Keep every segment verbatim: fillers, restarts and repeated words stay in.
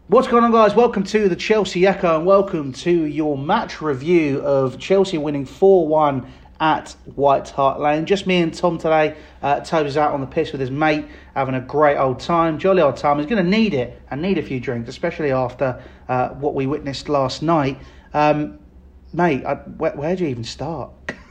What's going on, guys? Welcome to the Chelsea Echo and welcome to your match review of Chelsea winning four one at White Hart Lane. Just me and Tom today. Uh, Toby's out on the piss with his mate, having a great old time, jolly old time. He's going to need it and need a few drinks, especially after uh, what we witnessed last night. Um, mate, I, where, where do you even start?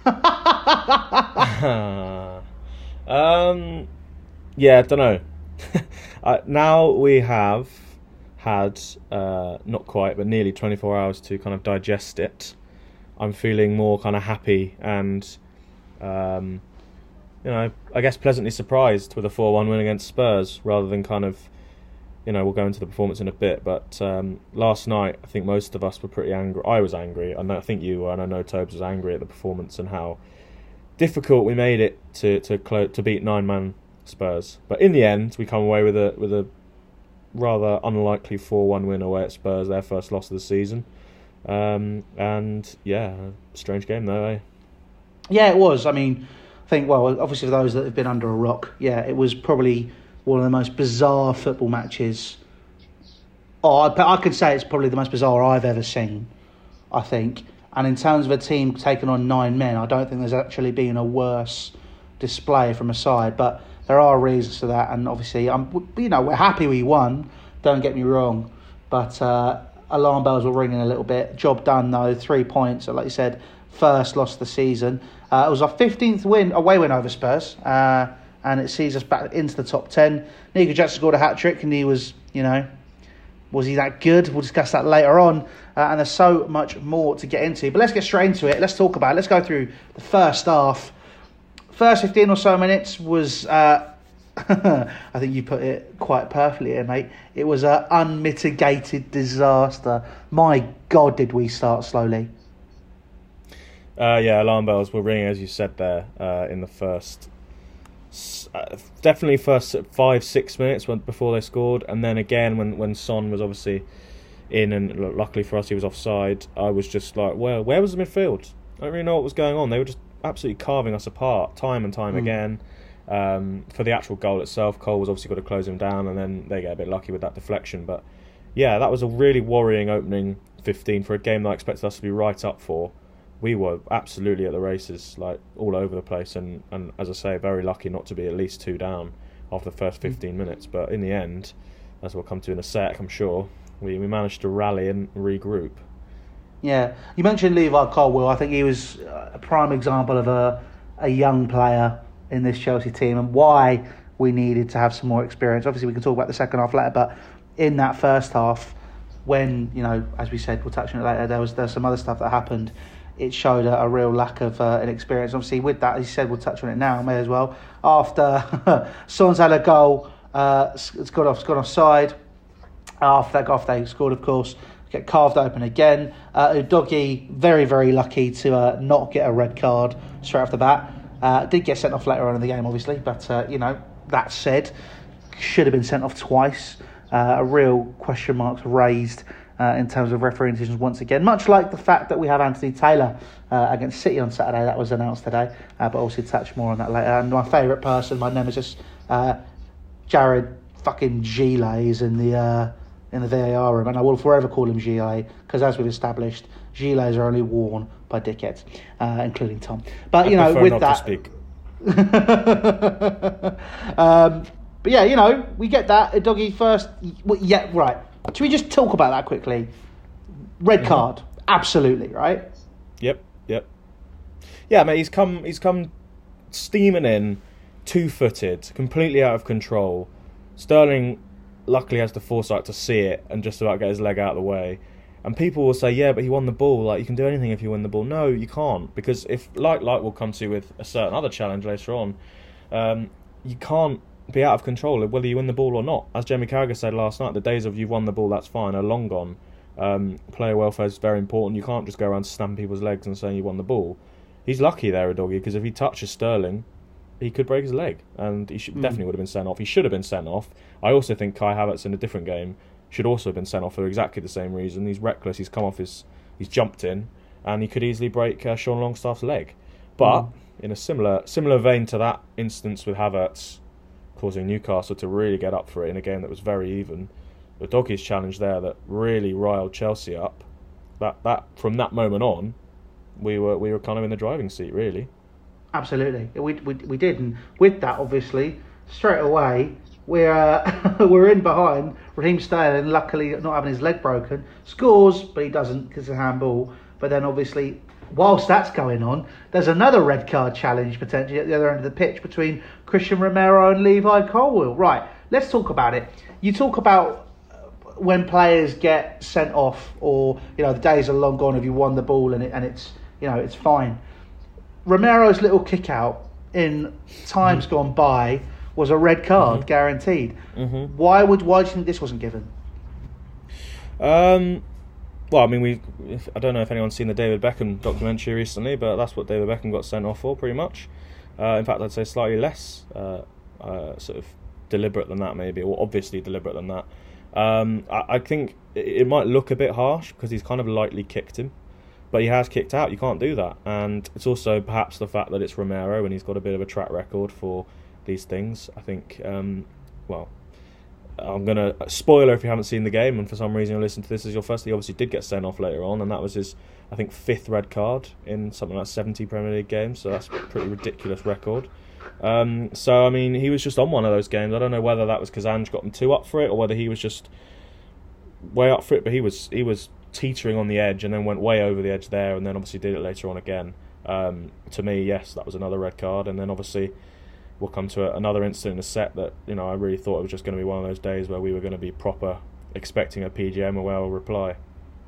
um, yeah, I don't know. uh, now we have had uh, not quite, but nearly twenty-four hours to kind of digest it. I'm feeling more kind of happy and, um, you know, I guess pleasantly surprised with a four one win against Spurs, rather than kind of, you know, we'll go into the performance in a bit. But um, last night, I think most of us were pretty angry. I was angry. I know, I think you were, and I know Tobes was angry at the performance and how difficult we made it to to clo- to beat nine man Spurs. But in the end, we come away with a with a rather unlikely four one win away at Spurs, their first loss of the season. Um, and yeah, strange game though, eh? Yeah, it was. I mean, I think, well, obviously for those that have been under a rock, yeah, it was probably one of the most bizarre football matches. Oh, I, I could say it's probably the most bizarre I've ever seen, I think. And in terms of a team taking on nine men, I don't think there's actually been a worse display from a side. But there are reasons for that, and obviously, um, you know, we're happy we won. Don't get me wrong, but uh, alarm bells were ringing a little bit. Job done though. Three points, like you said, first loss of the season. Uh, it was our fifteenth win, away win over Spurs, uh, and it sees us back into the top ten. Nico Jackson scored a hat trick, and he was, you know, was he that good? We'll discuss that later on. Uh, and there's so much more to get into. But let's get straight into it. Let's talk about it. Let's go through the first half. First fifteen or so minutes was, uh, I think you put it quite perfectly here, mate. It was an unmitigated disaster. My God, did we start slowly. Uh, yeah, alarm bells were ringing, as you said there, uh, in the first, uh, definitely first five, six minutes when, before they scored. And then again, when, when Son was obviously in, and luckily for us, he was offside, I was just like, well, where was the midfield? I don't really know what was going on. They were just absolutely carving us apart time and time mm. again. Um, for the actual goal itself, Cole was obviously got to close him down, and then they get a bit lucky with that deflection. But yeah, that was a really worrying opening fifteen for a game that I expected us to be right up for. We were absolutely at the races, like all over the place, and, and as I say, very lucky not to be at least two down after the first fifteen mm. minutes. But in the end, as we'll come to in a sec, I'm sure, we, we managed to rally and regroup. Yeah, you mentioned Levi Colwill. I think he was a prime example of a a young player in this Chelsea team and why we needed to have some more experience. Obviously, we can talk about the second half later, but in that first half, when, you know, as we said, we'll touch on it later, there was there's some other stuff that happened. It showed a, a real lack of uh, an experience. Obviously, with that, as you said, we'll touch on it now, may as well. After Son's had a goal, uh, it's got off, it's gone offside. After that, after they scored, of course, get carved open again. Uh, Udogie, very, very lucky to uh, not get a red card straight off the bat. Uh, did get sent off later on in the game, obviously, but, uh, you know, that said, should have been sent off twice. Uh, a real question marks raised uh, in terms of refereeing decisions once again, much like the fact that we have Anthony Taylor uh, against City on Saturday. That was announced today, uh, but also touch more on that later. And my favourite person, my nemesis, uh, Jared fucking Gile, is in the... Uh, in the V A R room, and I will forever call him Gile, because as we've established, Giles are only worn by dickheads, uh, including Tom. But, you I know, with not that... To speak. um, but yeah, you know, we get that. Udogie first... Well, yeah, right. Should we just talk about that quickly? Red Mm-hmm. card. Absolutely, right? Yep, yep. Yeah, mate, he's come, he's come steaming in, two-footed, completely out of control. Sterling luckily has the foresight to see it and just about get his leg out of the way. And people will say, yeah, but he won the ball. Like, you can do anything if you win the ball. No, you can't. Because if, like, like we'll come to with a certain other challenge later on, um, you can't be out of control of whether you win the ball or not. As Jamie Carragher said last night, the days of you've won the ball, that's fine, are long gone. Um, player welfare is very important. You can't just go around snapping people's legs and saying you won the ball. He's lucky there, Udogie, because if he touches Sterling, he could break his leg, and he should, mm. definitely would have been sent off. He should have been sent off. I also think Kai Havertz in a different game should also have been sent off for exactly the same reason. He's reckless. He's come off his, he's jumped in, and he could easily break uh, Sean Longstaff's leg. But mm. in a similar similar vein to that instance with Havertz causing Newcastle to really get up for it in a game that was very even, Udogie's challenge there that really riled Chelsea up. That that from that moment on, we were we were kind of in the driving seat, really. Absolutely, we we we did, and with that, obviously, straight away we're uh, we're in behind. Raheem Sterling, luckily not having his leg broken, scores, but he doesn't because of handball. But then obviously, whilst that's going on, there's another red card challenge potentially at the other end of the pitch between Christian Romero and Levi Colwill. Right, let's talk about it. You talk about when players get sent off, or you know the days are long gone if you won the ball and it and it's you know it's fine. Romero's little kick out in times mm. gone by was a red card, mm-hmm. guaranteed. Mm-hmm. Why would why do you think this wasn't given? Um, well, I mean, we if, I don't know if anyone's seen the David Beckham documentary recently, but that's what David Beckham got sent off for, pretty much. Uh, in fact, I'd say slightly less uh, uh, sort of deliberate than that, maybe, or obviously deliberate than that. Um, I, I think it, it might look a bit harsh because he's kind of lightly kicked him. But he has kicked out. You can't do that. And it's also perhaps the fact that it's Romero and he's got a bit of a track record for these things. I think, um, well, I'm going to... Spoiler if you haven't seen the game and for some reason you're listening to this as your first. He obviously did get sent off later on, and that was his, I think, fifth red card in something like seventy Premier League games. So that's a pretty ridiculous record. Um, so, I mean, he was just on one of those games. I don't know whether that was because Ange got him too up for it or whether he was just way up for it, but he was he was... teetering on the edge and then went way over the edge there, and then obviously did it later on again. Um, to me, yes, that was another red card, and then obviously we'll come to a, another incident in the set that, you know, I really thought it was just going to be one of those days where we were going to be proper expecting a P G M well reply.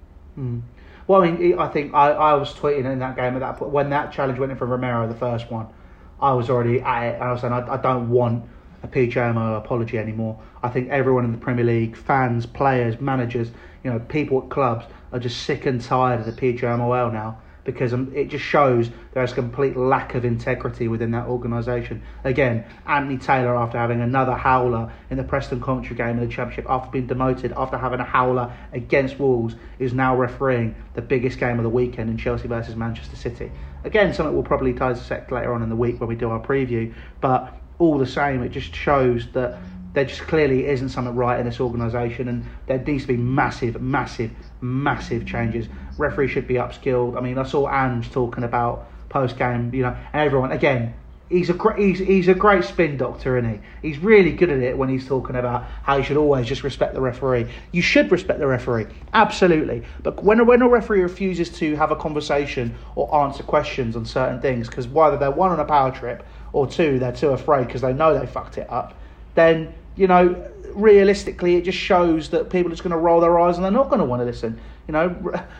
Mm. Well, I mean, I think I, I was tweeting in that game at that point when that challenge went in for Romero, the first one. I was already at it, and I was saying I, I don't want a P G M or apology anymore. I think everyone in the Premier League, fans, players, managers, you know, people at clubs are just sick and tired of the P G M O L now, because um, it just shows there's a complete lack of integrity within that organisation. Again, Anthony Taylor, after having another howler in the Preston Coventry game in the Championship, after being demoted, after having a howler against Wolves, is now refereeing the biggest game of the weekend in Chelsea versus Manchester City. Again, something we'll probably dissect later on in the week when we do our preview, but all the same, it just shows that there just clearly isn't something right in this organisation, and there needs to be massive, massive, massive changes. Referees should be upskilled. I mean, I saw Ange talking about post-game, you know, and everyone, again, he's a great, he's, he's a great spin doctor, isn't he? He's really good at it when he's talking about how you should always just respect the referee. You should respect the referee, absolutely. But when, when a referee refuses to have a conversation or answer questions on certain things, because whether they're one on a power trip or two, they're too afraid because they know they fucked it up, then, you know, realistically, it just shows that people are just going to roll their eyes and they're not going to want to listen. You know,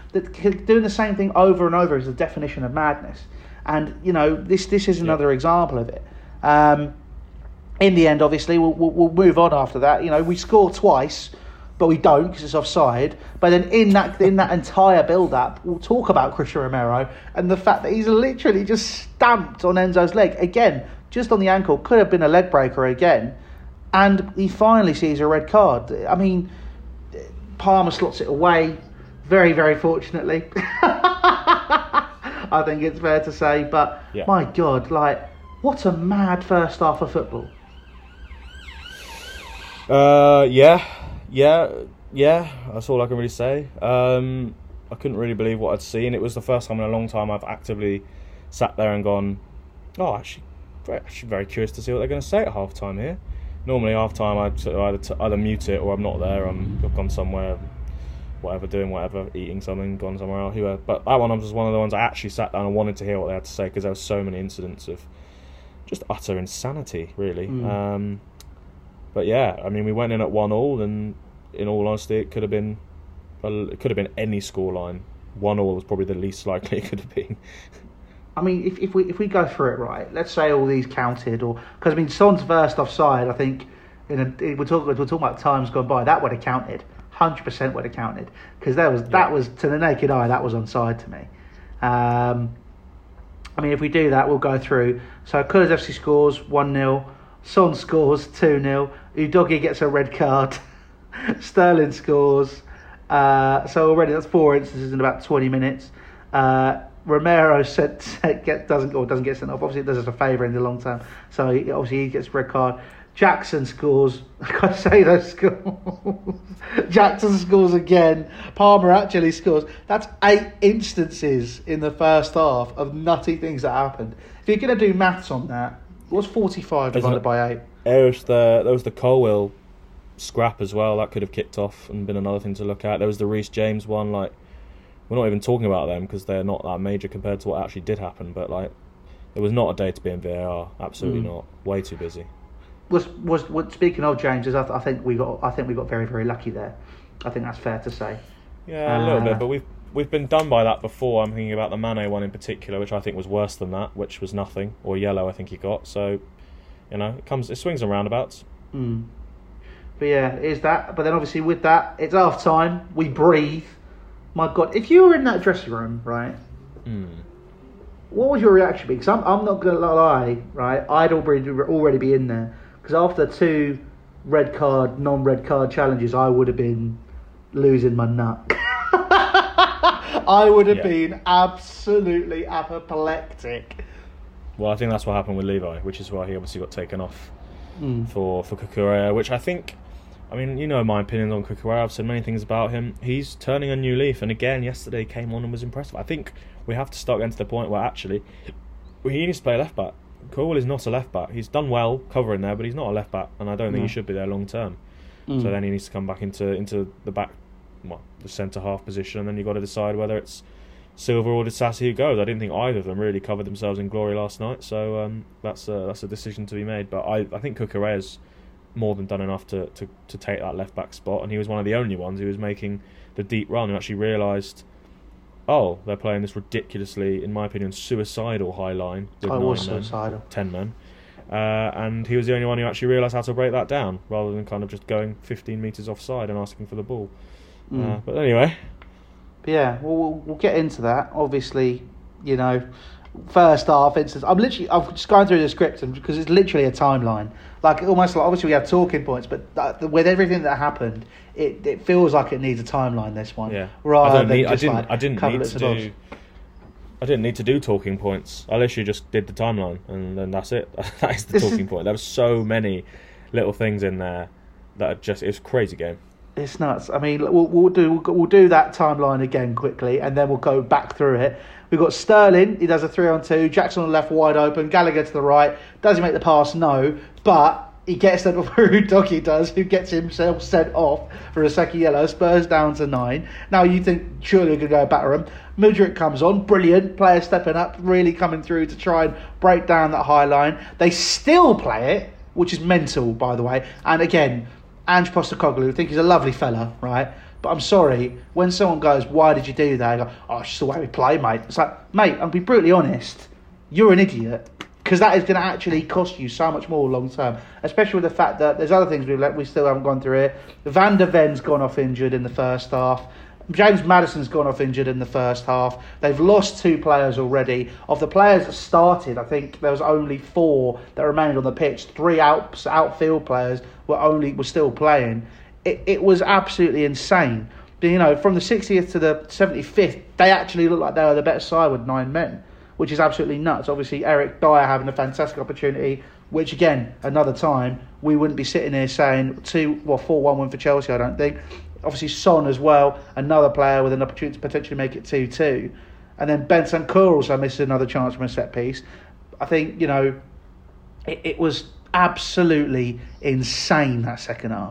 doing the same thing over and over is the definition of madness. And, you know, this this is another yeah. example of it. Um, in the end, obviously, we'll, we'll, we'll move on after that. You know, we score twice, but we don't because it's offside. But then in that in that entire build-up, we'll talk about Christian Romero and the fact that he's literally just stamped on Enzo's leg. Again, just on the ankle. Could have been a leg breaker again. And he finally sees a red card. I mean, Palmer slots it away, very, very fortunately. I think it's fair to say. But, yeah. my God, like, what a mad first half of football. Uh, yeah, yeah, yeah, that's all I can really say. Um, I couldn't really believe what I'd seen. It was the first time in a long time I've actively sat there and gone, oh, actually, actually very curious to see what they're going to say at half-time here. Normally, half time, I'd sort of either, t- either mute it or I'm not there. I'm I've gone somewhere, whatever, doing whatever, eating something, gone somewhere else. Whoever. But that one was one of the ones I actually sat down and wanted to hear what they had to say, because there were so many incidents of just utter insanity, really. Mm. Um, but yeah, I mean, we went in at one all, and in all honesty, it could have been it could have been any scoreline. One all was probably the least likely it could have been. I mean, if if we if we go through it right, let's say all these counted, or because I mean, Son's first offside, I think, in a, we're talking we're talking about times gone by, that would have counted, hundred percent would have counted, because that was yeah. that was to the naked eye, that was onside to me. Um, I mean, if we do that, we'll go through. So Kulusevski scores one nil, Son scores two nil, Udogie gets a red card, Sterling scores. Uh, so already that's four instances in about twenty minutes. Uh, Romero said, said get, doesn't or doesn't get sent off. Obviously, it does us a favour in the long term. So he, obviously he gets a red card. Jackson scores. I can't say those scores. Jackson scores again. Palmer actually scores. That's eight instances in the first half of nutty things that happened. If you're going to do maths on that, what's forty-five divided by eight? There was the there was the Colwill scrap as well. That could have kicked off and been another thing to look at. There was the Reece James one. Like, we're not even talking about them because they're not that major compared to what actually did happen. But like, it was not a day to be in V A R. Absolutely mm. not. Way too busy. Was, was was speaking of James, I, th- I think we got I think we got very very lucky there. I think that's fair to say. Yeah, a uh, little bit, but we've we've been done by that before. I'm thinking about the Mane one in particular, which I think was worse than that, which was nothing or yellow. I think he got. So, you know, it comes, it swings and roundabouts. Mm. But yeah, it is that. But then obviously with that, it's half time. We breathe. My God, if you were in that dressing room, right? Mm. What would your reaction be? Because I'm I'm not gonna lie, right? I'd already already be in there. Because after two red card, non-red card challenges, I would have been losing my nut. I would have yeah. been absolutely apoplectic. Well, I think that's what happened with Levi, which is why he obviously got taken off mm. for, for Cucurella, which I think, I mean, you know my opinions on Cucurella. I've said many things about him. He's turning a new leaf, and again, yesterday came on and was impressive. I think we have to start getting to the point where actually he needs to play left back. Colwill is not a left back. He's done well covering there, but he's not a left back, and I don't think no. he should be there long term. Mm. So then he needs to come back into into the back, well, the centre half position, and then you've got to decide whether it's Silva or Disasi who goes. I didn't think either of them really covered themselves in glory last night, so um, that's a, that's a decision to be made. But I, I think Cucurella's more than done enough to, to, to take that left back spot, and he was one of the only ones who was making the deep run and actually realised, oh, they're playing this ridiculously, in my opinion, suicidal high line with I nine was men, suicidal. ten men. Uh, and he was the only one who actually realised how to break that down, rather than kind of just going fifteen metres offside and asking for the ball. Mm. Uh, but anyway. But yeah, well, we'll we'll get into that. Obviously, you know, first half instance. I'm literally, I've just gone through the script and, because it's literally a timeline. Like almost like obviously we have talking points, but that, with everything that happened, it, it feels like it needs a timeline. This one, yeah. Rather I, don't than need, just I didn't. like I didn't need to do. I didn't need to do talking points. I literally just did the timeline, and then that's it. That is the this talking is, point. There were so many little things in there that are just, it was a crazy game. It's nuts. I mean, we'll, we'll do we'll do that timeline again quickly, and then we'll go back through it. We've got Sterling. He does a three on two. Jackson on the left, wide open. Gallagher to the right. Does he make the pass? No, but he gets sent off. Who Doggy does? Who gets himself sent off for a second yellow? Spurs down to nine. Now you think surely we could go batter him. Mudryk comes on, brilliant. Player stepping up, really coming through to try and break down that high line. They still play it, which is mental, by the way. And again, Ange Postecoglou, I think he's a lovely fella, right? But I'm sorry, when someone goes, why did you do that? I go, oh, it's just the way we play, mate. It's like, mate, I'll be brutally honest, you're an idiot. Because that is going to actually cost you so much more long term. Especially with the fact that there's other things we've let, we still haven't gone through it. Van der Ven's gone off injured in the first half. James Maddison's gone off injured in the first half. They've lost two players already. Of the players that started, I think there was only four that remained on the pitch. Three out, outfield players were only were still playing. It, it was absolutely insane. But, you know, from the sixtieth to the seventy-fifth, they actually look like they were the better side with nine men, which is absolutely nuts. Obviously, Eric Dyer having a fantastic opportunity, which again, another time, we wouldn't be sitting here saying two, well, four one win for Chelsea, I don't think. Obviously, Son as well, another player with an opportunity to potentially make it two two. And then Bentancur also missed another chance from a set piece. I think, you know, it, it was absolutely insane, that second half.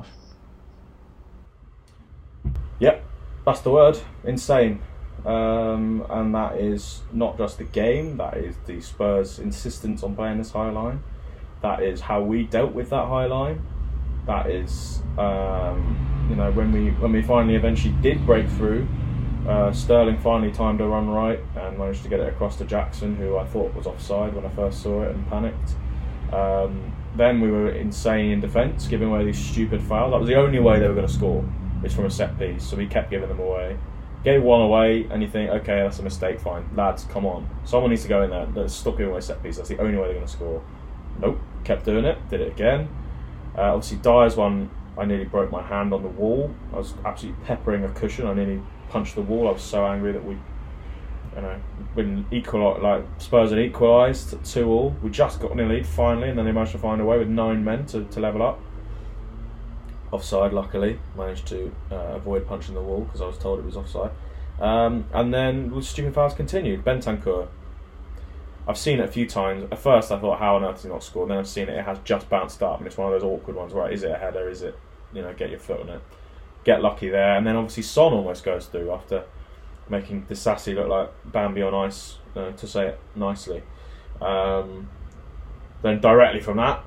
Yep, that's the word, insane. Um, and that is not just the game, that is the Spurs' insistence on playing this high line. That is how we dealt with that high line. That is, um, you know, when we when we finally eventually did break through, uh, Sterling finally timed a run right and managed to get it across to Jackson, who I thought was offside when I first saw it and panicked. Um, then we were insane in defence, giving away these stupid fouls. That was the only way they were going to score, is from a set piece, so we kept giving them away. Gave one away, and you think, okay, that's a mistake, fine. Lads, come on. Someone needs to go in there. Let's stop giving away set piece. That's the only way they're going to score. Nope, kept doing it, did it again. Uh, obviously, Dyer's one, I nearly broke my hand on the wall. I was absolutely peppering a cushion. I nearly punched the wall. I was so angry that we you know, been equal, like Spurs had equalised two all. We just got in the lead finally, and then they managed to find a way with nine men to, to level up. Offside, luckily, managed to uh, avoid punching the wall because I was told it was offside. Um, and then the stupid fouls continued. Bentancur, I've seen it a few times. At first, I thought, how on earth has he not scored? And then I've seen it; it has just bounced up, and it's one of those awkward ones. Right? Is it a header? Is it, you know, get your foot on it? Get lucky there, and then obviously Son almost goes through after making Disasi look like Bambi on ice, uh, to say it nicely. Um, then directly from that,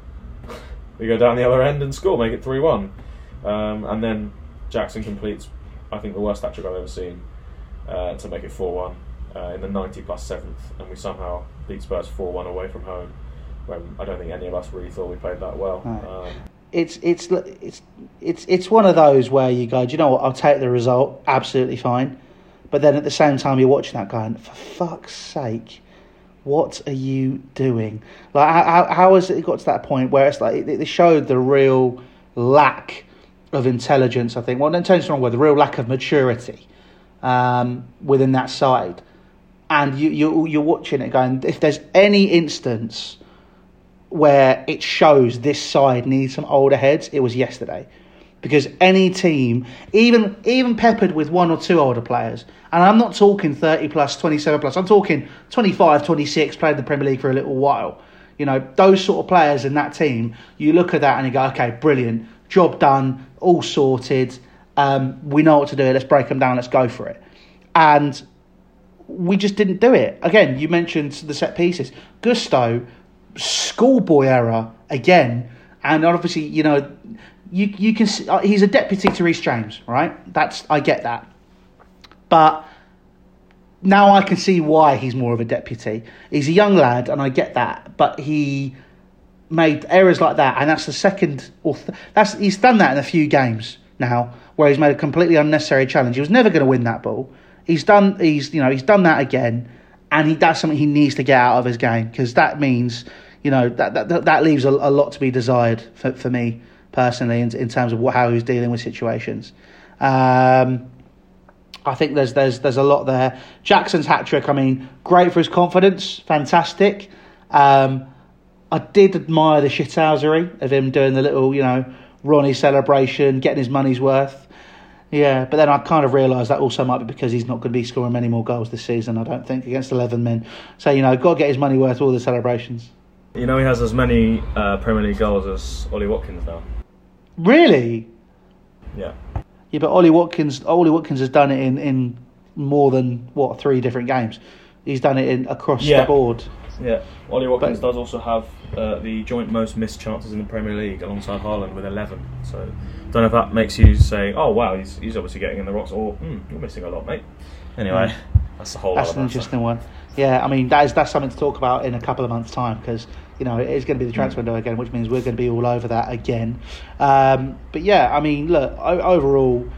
we go down the other end and score, make it three one. Um, and then Jackson completes, I think, the worst hat-trick I've ever seen, uh, to make it four one uh, in the ninety plus seventh. And we somehow beat Spurs four one away from home, when I don't think any of us really thought we played that well. Right. Um, It's it's it's it's it's one of those where you go, do you know what? I'll take the result, absolutely fine. But then at the same time, you're watching that going, for fuck's sake, what are you doing? Like, how how has it got to that point where it's like it, it showed the real lack of intelligence? I think. Well, don't take it wrong, with the real lack of maturity um, within that side. And you you you're watching it going, if there's any instance where it shows this side needs some older heads, it was yesterday. Because any team, even even peppered with one or two older players, and I'm not talking thirty plus, twenty-seven plus, I'm talking twenty-five, twenty-six, played in the Premier League for a little while. You know, those sort of players in that team, you look at that and you go, okay, brilliant, job done, all sorted, um, we know what to do, let's break them down, let's go for it. And we just didn't do it. Again, you mentioned the set pieces. Gusto, schoolboy error again, and obviously, you know, you you can see, uh, he's a deputy to Reece James, right? That's I get that, but now I can see why he's more of a deputy. He's a young lad, and I get that, but he made errors like that, and that's the second or th- that's he's done that in a few games now, where he's made a completely unnecessary challenge. He was never going to win that ball. He's done he's you know he's done that again, and he that's something he needs to get out of his game, because that means, you know, that that that leaves a, a lot to be desired for, for me personally in, in terms of what, how he's dealing with situations. Um, I think there's there's there's a lot there. Jackson's hat trick, I mean, great for his confidence, fantastic. Um, I did admire the shithousery of him doing the little, you know, Ronnie celebration, getting his money's worth. Yeah, but then I kind of realised that also might be because he's not going to be scoring many more goals this season, I don't think, against eleven men. So, you know, got to get his money worth, all the celebrations. You know, he has as many uh, Premier League goals as Ollie Watkins now. Really? Yeah. Yeah, but Ollie Watkins, Ollie Watkins has done it in, in more than, what, three different games. He's done it in across yeah. the board. Yeah, Ollie Watkins but, does also have uh, the joint most missed chances in the Premier League alongside Haaland with eleven. So, don't know if that makes you say, oh wow, he's he's obviously getting in the rocks, or mm, you're missing a lot, mate. Anyway, yeah. that's the whole. That's an interesting one. Yeah, I mean that is that's something to talk about in a couple of months' time, because you know it is going to be the transfer window again, which means we're going to be all over that again. Um, but yeah, I mean, look, o- overall,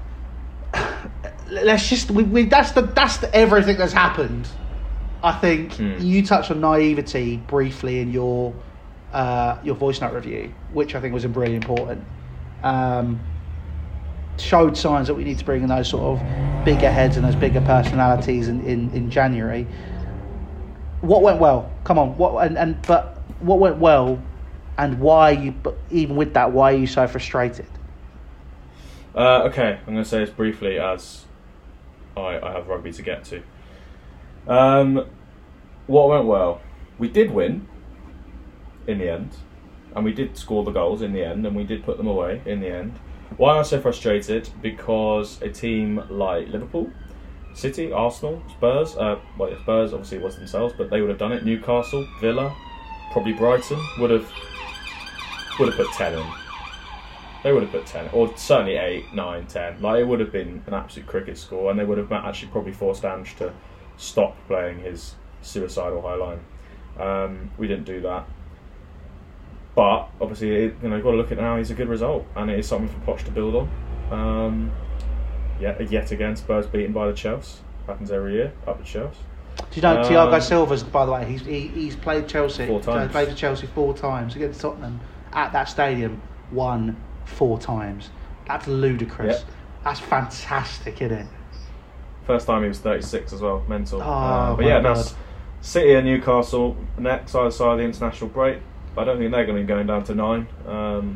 let's just we, we that's the that's the, everything that's happened. I think mm. you touched on naivety briefly in your uh, your voice note review, which I think was really important. Um, showed signs that we need to bring in those sort of bigger heads and those bigger personalities in, in, in January. What went well? Come on, what and, and but what went well, and why you? But even with that, why are you so frustrated? Uh, okay, I'm going to say this briefly as I, I have rugby to get to. Um, what went well? We did win in the end, and we did score the goals in the end, and we did put them away in the end. Why am I so frustrated? Because a team like Liverpool, City, Arsenal, Spurs, uh, well, yeah, Spurs obviously it was themselves, but they would have done it. Newcastle, Villa, probably Brighton would have would have put ten in. They would have put ten, or certainly eight, nine, ten. Like, it would have been an absolute cricket score, and they would have actually probably forced Ange to stop playing his suicidal high line. Um, we didn't do that, but obviously, it, you know, you've got to look at it now. It's a good result, and it is something for Poch to build on. Um, yeah, yet again, Spurs beaten by the Chelsea. Happens every year up at Chelsea. Do you know um, Thiago Silva's? By the way, he's he, he's played Chelsea. Four times. Played for Chelsea four times against Tottenham at that stadium. Won four times. That's ludicrous. Yep. That's fantastic, isn't it? First time he was thirty-six as well. Mental. Oh, uh, but my yeah, God. that's City and Newcastle next, either side of the international break. I don't think they're going to be going down to nine. Um,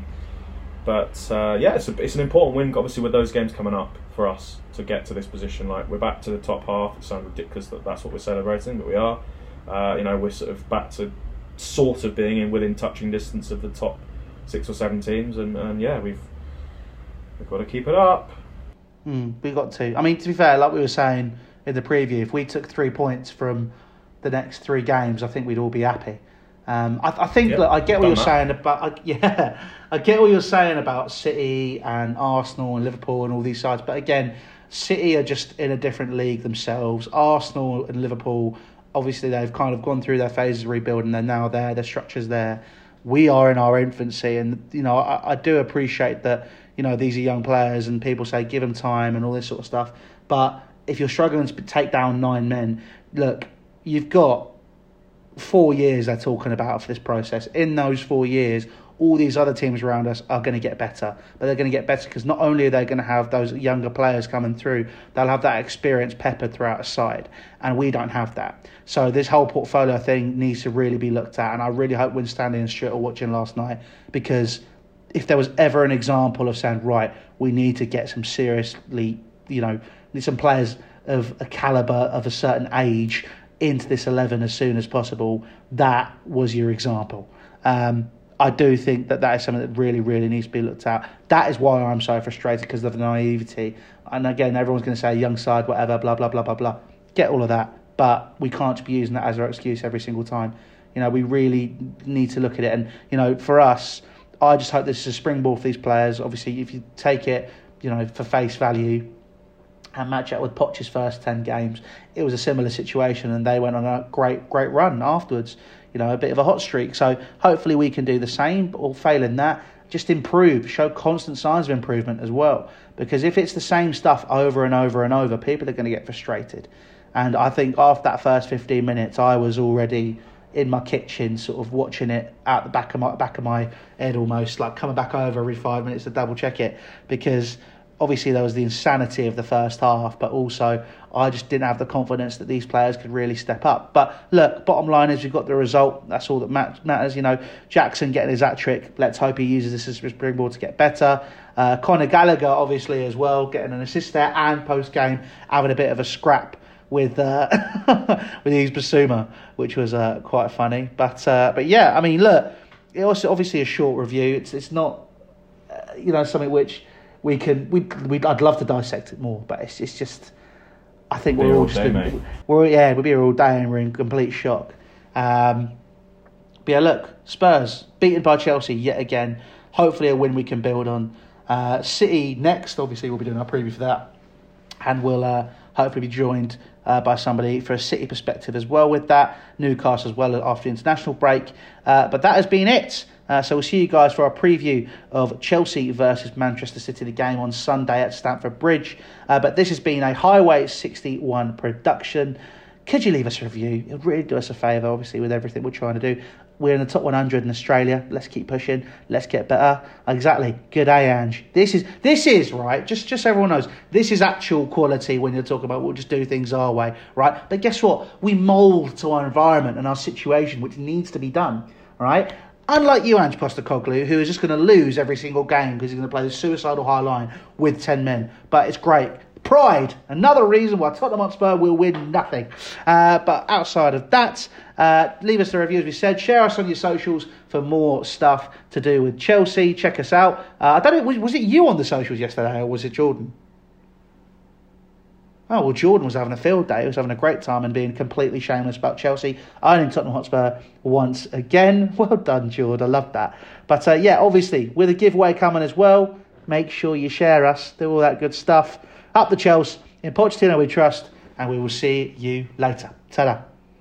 but uh, yeah, it's, a, it's an important win, obviously, with those games coming up for us to get to this position. Like, we're back to the top half. It sounds ridiculous that that's what we're celebrating, but we are. Uh, you know, we're sort of back to sort of being in within touching distance of the top six or seven teams, and, and yeah, we've we've got to keep it up. Mm, we got to. I mean, to be fair, like we were saying in the preview, if we took three points from the next three games, I think we'd all be happy. Um, I, I think yeah, look, I get what you're that. saying about I, yeah, I get what you're saying about City and Arsenal and Liverpool and all these sides. But again, City are just in a different league themselves. Arsenal and Liverpool, obviously, they've kind of gone through their phases of rebuilding. They're now there. Their structure's there. We are in our infancy, and you know, I, I do appreciate that. You know, these are young players, and people say give them time and all this sort of stuff. But if you're struggling to take down nine men, look, you've got four years they're talking about for this process. In those four years, all these other teams around us are going to get better. But they're going to get better because not only are they going to have those younger players coming through, they'll have that experience peppered throughout a side. And we don't have that. So this whole portfolio thing needs to really be looked at. And I really hope Winstanley and Stuart are watching last night, because if there was ever an example of saying, right, we need to get some seriously, you know, need some players of a calibre of a certain age into this eleven as soon as possible, that was your example. Um, I do think that that is something that really, really needs to be looked at. That is why I'm so frustrated, because of the naivety. And again, everyone's going to say young side, whatever, blah, blah, blah, blah, blah. Get all of that. But we can't be using that as our excuse every single time. You know, we really need to look at it. And, you know, for us, I just hope this is a springboard for these players. Obviously, if you take it, you know, for face value and match it with Poch's first ten games, it was a similar situation, and they went on a great, great run afterwards. You know, a bit of a hot streak. So hopefully we can do the same, or failing that, just improve, show constant signs of improvement as well. Because if it's the same stuff over and over and over, people are going to get frustrated. And I think after that first fifteen minutes, I was already in my kitchen, sort of watching it out the back of my back of my head, almost like coming back over every five minutes to double check it, because obviously there was the insanity of the first half, but also I just didn't have the confidence that these players could really step up. But look, bottom line is we've got the result. That's all that matters. You know, Jackson getting his hat-trick. Let's hope he uses this as a springboard to get better. Uh, Conor Gallagher, obviously, as well, getting an assist there, and post-game having a bit of a scrap with uh, with Yves Bissouma, which was uh, quite funny. But uh, but yeah, I mean, look, it was obviously a short review. It's it's not, uh, you know, something which we can we we I'd love to dissect it more, but it's it's just, I think we're all, all just day, in, we're yeah we'll be here all day and we're in complete shock. Um, but yeah, look, Spurs beaten by Chelsea yet again. Hopefully a win we can build on. Uh, City next, obviously we'll be doing our preview for that, and we'll uh, hopefully be joined uh, by somebody for a City perspective as well with that. Newcastle as well after the international break. Uh, but that has been it. Uh, so we'll see you guys for our preview of Chelsea versus Manchester City, the game on Sunday at Stamford Bridge. Uh, but this has been a Highway sixty-one production. Could you leave us a review? It would really do us a favour, obviously, with everything we're trying to do. We're in the top one hundred in Australia. Let's keep pushing. Let's get better. Exactly. Good day, Ange. This is, this is right. Just, just so everyone knows, this is actual quality when you're talking about we'll just do things our way, right? But guess what? We mould to our environment and our situation, which needs to be done, right? Unlike you, Ange Postecoglou, who is just going to lose every single game because he's going to play the suicidal high line with ten men. But it's great. Pride, another reason why Tottenham Hotspur will win nothing. Uh, but outside of that, uh, leave us a review, as we said. Share us on your socials for more stuff to do with Chelsea. Check us out. Uh, I don't know, was, was it you on the socials yesterday, or was it Jordan? Oh, well, Jordan was having a field day. He was having a great time and being completely shameless about Chelsea. Owning Tottenham Hotspur once again. Well done, Jordan. I love that. But uh, yeah, obviously, with a giveaway coming as well, make sure you share us. Do all that good stuff. Up the Chelsea. In Pochettino we trust. And we will see you later. Ta-da.